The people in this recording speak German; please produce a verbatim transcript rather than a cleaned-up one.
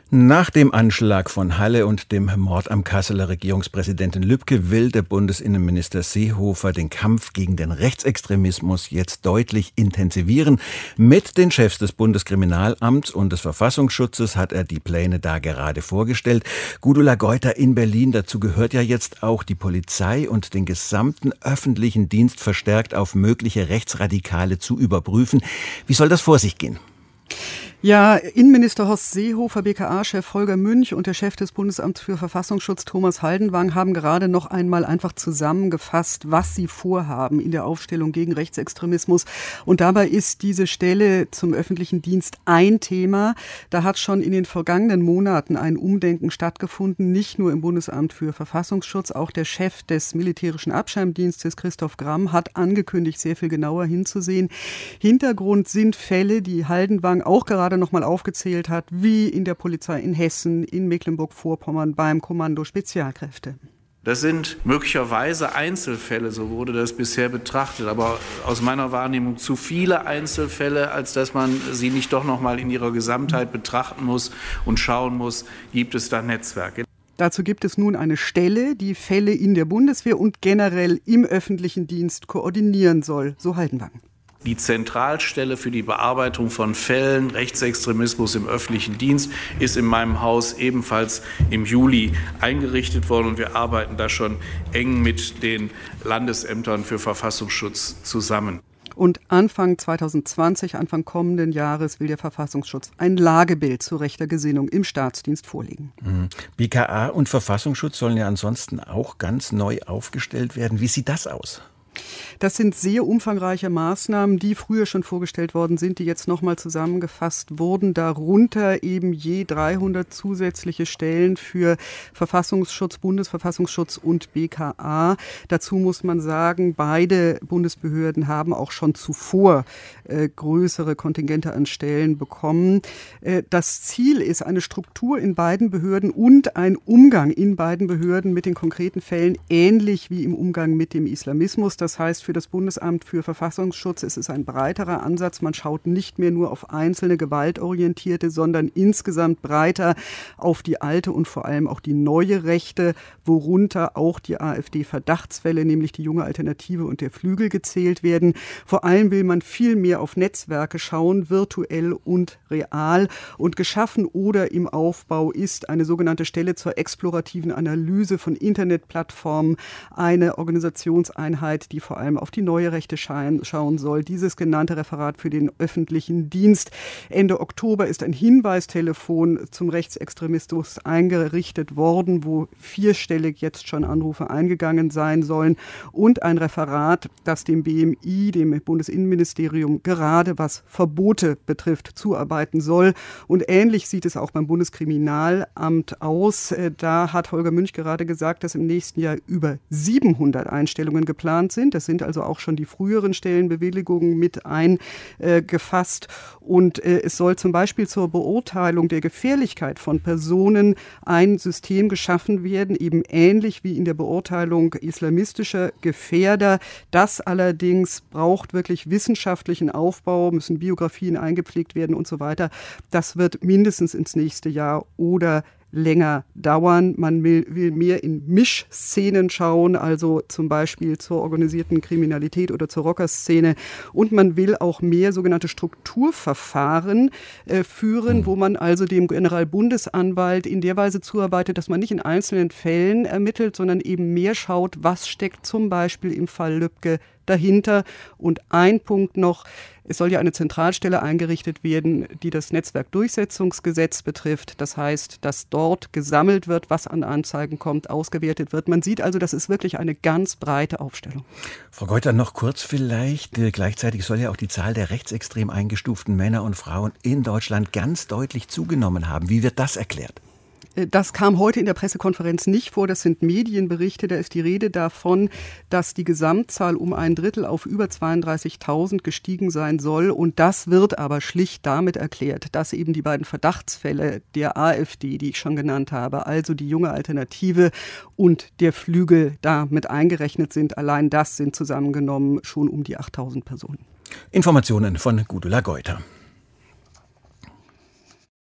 Nach dem Anschlag von Halle und dem Mord am Kasseler Regierungspräsidenten Lübke will der Bundesinnenminister Seehofer den Kampf gegen den Rechtsextremismus jetzt deutlich intensivieren. Mit den Chefs des Bundeskriminalamts und des Verfassungsschutzes hat er die Pläne da gerade vorgestellt. Gudula Geuter in Berlin, dazu gehört ja jetzt auch die Polizei und den gesamten öffentlichen Dienst verstärkt auf mögliche Rechtsradikale zu überprüfen. Wie soll das vor sich gehen? Ja, Innenminister Horst Seehofer, B K A-Chef Holger Münch und der Chef des Bundesamts für Verfassungsschutz Thomas Haldenwang haben gerade noch einmal einfach zusammengefasst, was sie vorhaben in der Aufstellung gegen Rechtsextremismus. Und dabei ist diese Stelle zum öffentlichen Dienst ein Thema. Da hat schon in den vergangenen Monaten ein Umdenken stattgefunden, nicht nur im Bundesamt für Verfassungsschutz. Auch der Chef des militärischen Abschirmdienstes, Christoph Gramm, hat angekündigt, sehr viel genauer hinzusehen. Hintergrund sind Fälle, die Haldenwang auch gerade noch mal aufgezählt hat, wie in der Polizei in Hessen, in Mecklenburg-Vorpommern beim Kommando Spezialkräfte. Das sind möglicherweise Einzelfälle, so wurde das bisher betrachtet, aber aus meiner Wahrnehmung zu viele Einzelfälle, als dass man sie nicht doch noch mal in ihrer Gesamtheit betrachten muss und schauen muss, gibt es da Netzwerke. Dazu gibt es nun eine Stelle, die Fälle in der Bundeswehr und generell im öffentlichen Dienst koordinieren soll, so Haldenwang. Die Zentralstelle für die Bearbeitung von Fällen Rechtsextremismus im öffentlichen Dienst ist in meinem Haus ebenfalls im Juli eingerichtet worden und wir arbeiten da schon eng mit den Landesämtern für Verfassungsschutz zusammen. Und Anfang zwanzig zwanzig, Anfang kommenden Jahres, will der Verfassungsschutz ein Lagebild zu rechter Gesinnung im Staatsdienst vorlegen. Mhm. B K A und Verfassungsschutz sollen ja ansonsten auch ganz neu aufgestellt werden. Wie sieht das aus? Das sind sehr umfangreiche Maßnahmen, die früher schon vorgestellt worden sind, die jetzt nochmal zusammengefasst wurden. Darunter eben je dreihundert zusätzliche Stellen für Verfassungsschutz, Bundesverfassungsschutz und B K A. Dazu muss man sagen, beide Bundesbehörden haben auch schon zuvor äh, größere Kontingente an Stellen bekommen. Äh, das Ziel ist eine Struktur in beiden Behörden und ein Umgang in beiden Behörden mit den konkreten Fällen, ähnlich wie im Umgang mit dem Islamismus. Das heißt, für das Bundesamt für Verfassungsschutz ist es ein breiterer Ansatz. Man schaut nicht mehr nur auf einzelne gewaltorientierte, sondern insgesamt breiter auf die alte und vor allem auch die neue Rechte, worunter auch die AfD-Verdachtsfälle, nämlich die Junge Alternative und der Flügel gezählt werden. Vor allem will man viel mehr auf Netzwerke schauen, virtuell und real. Und geschaffen oder im Aufbau ist eine sogenannte Stelle zur explorativen Analyse von Internetplattformen, eine Organisationseinheit, die vor allem auf die neue Rechte schauen soll. Dieses genannte Referat für den öffentlichen Dienst. Ende Oktober ist ein Hinweistelefon zum Rechtsextremismus eingerichtet worden, wo vierstellig jetzt schon Anrufe eingegangen sein sollen und ein Referat, das dem B M I, dem Bundesinnenministerium, gerade was Verbote betrifft, zuarbeiten soll. Und ähnlich sieht es auch beim Bundeskriminalamt aus. Da hat Holger Münch gerade gesagt, dass im nächsten Jahr über siebenhundert Einstellungen geplant sind. Das sind also auch schon die früheren Stellenbewilligungen mit eingefasst. Und äh, es soll zum Beispiel zur Beurteilung der Gefährlichkeit von Personen ein System geschaffen werden, eben ähnlich wie in der Beurteilung islamistischer Gefährder. Das allerdings braucht wirklich wissenschaftlichen Aufbau, müssen Biografien eingepflegt werden und so weiter. Das wird mindestens ins nächste Jahr oder länger dauern. Man will, will mehr in Mischszenen schauen, also zum Beispiel zur organisierten Kriminalität oder zur Rockerszene. Und man will auch mehr sogenannte Strukturverfahren äh, führen, wo man also dem Generalbundesanwalt in der Weise zuarbeitet, dass man nicht in einzelnen Fällen ermittelt, sondern eben mehr schaut, was steckt zum Beispiel im Fall Lübke dahinter. Und ein Punkt noch: Es soll ja eine Zentralstelle eingerichtet werden, die das Netzwerkdurchsetzungsgesetz betrifft. Das heißt, dass dort gesammelt wird, was an Anzeigen kommt, ausgewertet wird. Man sieht also, das ist wirklich eine ganz breite Aufstellung. Frau Geuter, noch kurz vielleicht. Gleichzeitig soll ja auch die Zahl der rechtsextrem eingestuften Männer und Frauen in Deutschland ganz deutlich zugenommen haben. Wie wird das erklärt? Das kam heute in der Pressekonferenz nicht vor. Das sind Medienberichte. Da ist die Rede davon, dass die Gesamtzahl um ein Drittel auf über zweiunddreißigtausend gestiegen sein soll. Und das wird aber schlicht damit erklärt, dass eben die beiden Verdachtsfälle der AfD, die ich schon genannt habe, also die Junge Alternative und der Flügel, da mit eingerechnet sind. Allein das sind zusammengenommen schon um die achttausend Personen. Informationen von Gudula Geuter.